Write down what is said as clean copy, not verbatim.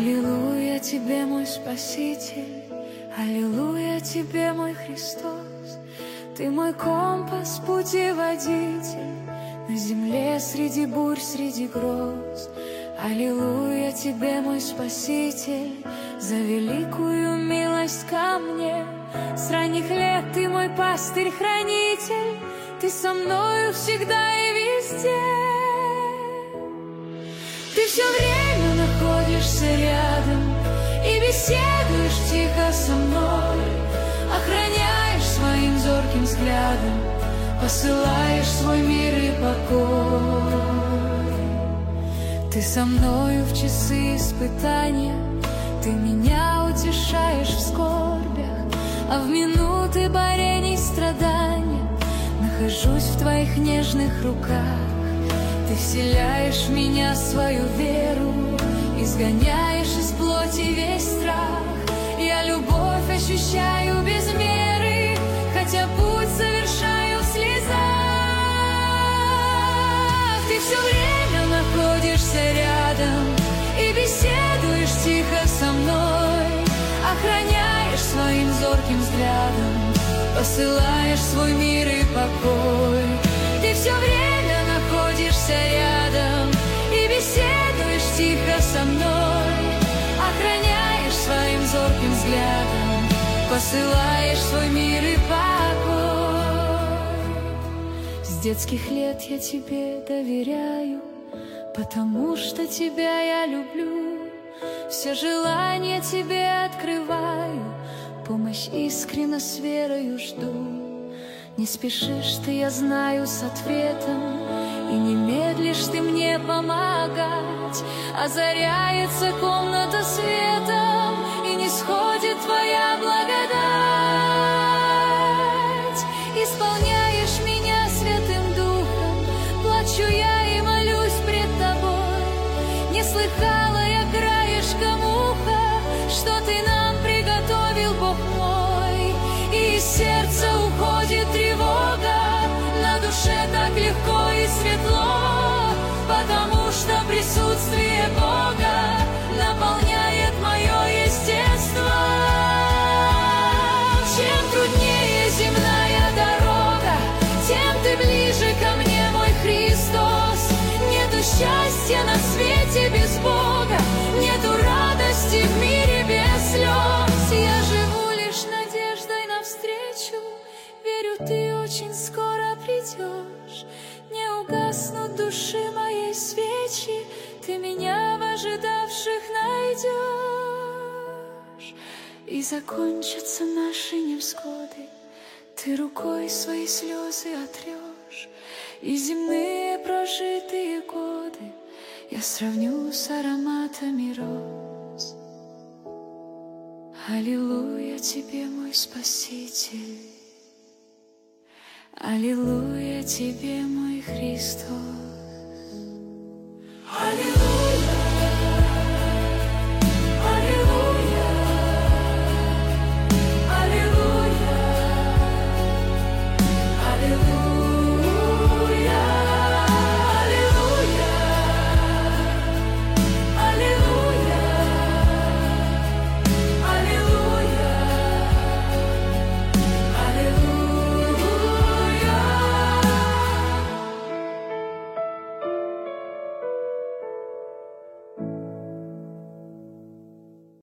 Аллилуйя тебе, мой Спаситель, аллилуйя тебе, мой Христос. Ты мой компас, путеводитель, на земле среди бурь, среди гроз. Аллилуйя тебе, мой Спаситель, за великую милость ко мне. С ранних лет ты мой пастырь-хранитель, ты со мною всегда и везде. Ты все время находишься рядом и беседуешь тихо со мной, охраняешь своим зорким взглядом, посылаешь свой мир и покой. Ты со мною в часы испытания, ты меня утешаешь в скорбях, а в минуты борений страдания нахожусь в твоих нежных руках. Ты вселяешь в меня свою веру, изгоняешь из плоти весь страх. Я любовь ощущаю без меры, хотя путь совершаю в слезах. Ты все время находишься рядом и беседуешь тихо со мной, охраняешь своим зорким взглядом, посылаешь свой мир и покой. Ты все время находишься рядом и беседуешь тихо со мной, охраняешь своим зорким взглядом, посылаешь свой мир и покой. С детских лет я тебе доверяю, потому что тебя я люблю. Все желания тебе открываю, помощь искренне с верою жду. Не спешишь ты, я знаю, с ответом, и не медлишь ты мне помогать. Озаряется комната светом, и не сходит твоя благодать. Исполняешь меня Святым Духом, плачу я и молюсь пред тобой. Не слыхала я краешком уха, что ты нам приготовил, Бог мой. И из сердца уходит тревога, на душе так легко и светло, потому что присутствие Бога наполняет мое естество. Чем труднее земная дорога, тем ты ближе ко мне, мой Христос. Нету счастья на свете без Бога, нету радости в мире без слез. Я живу лишь надеждой навстречу, верю, ты очень скоро придешь. Не угаснут души моей свечи, ты меня в ожидавших найдешь. И закончатся наши невзгоды, ты рукой свои слезы отрешь. И земные прожитые годы я сравню с ароматами роз. Аллилуйя тебе, мой Спаситель, аллилуйя тебе, мой Христос. Аллилуйя.